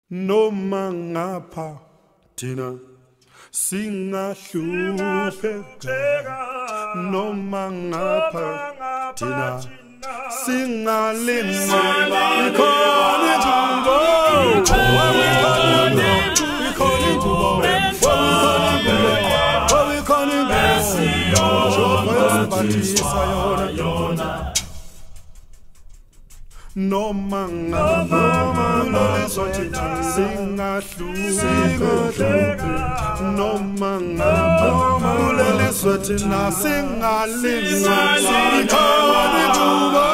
noma ngapha thina singahlupheka, noma ngapha thina singalinga, ikhona intubo, ikhona intubo, noma ngapha singahlupheka, noma ngapha thina singalinga, ikhona intubo,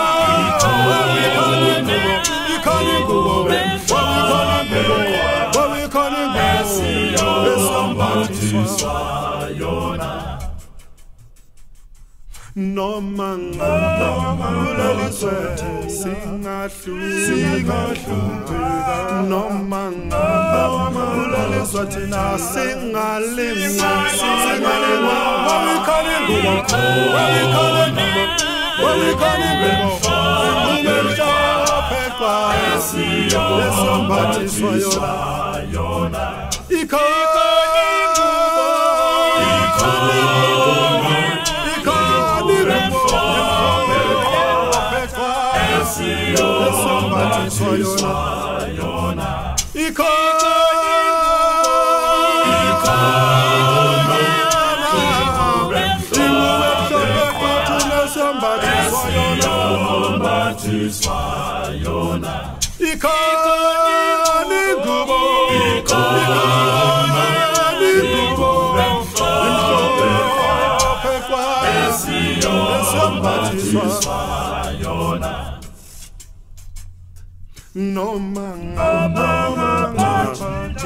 ikhona intubo, noma ngapha singahlupheka, noma ngapha thina singalinga, noma ngapha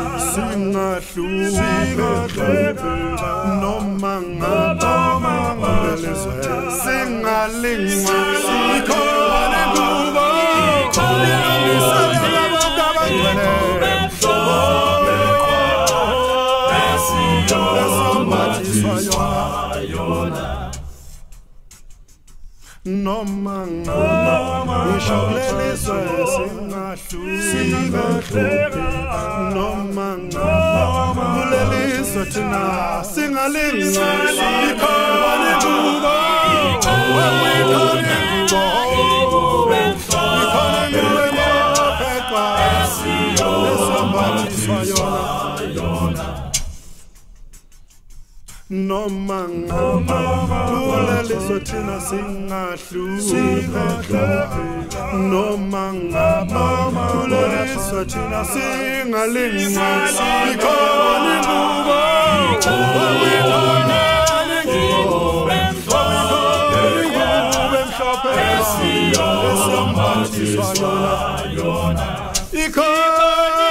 singahlupheka, noma ngapha singalinga, ikhona intubo, noma ngapha isholeliswe singahlupheka, noma ngapha kuleliswe thina singalinga, ikhona intubo, noma ngapha kuleliswe thina singahlupheka, noma ngapha kuleliswe thina singalinga, ikhona intubo, ikhona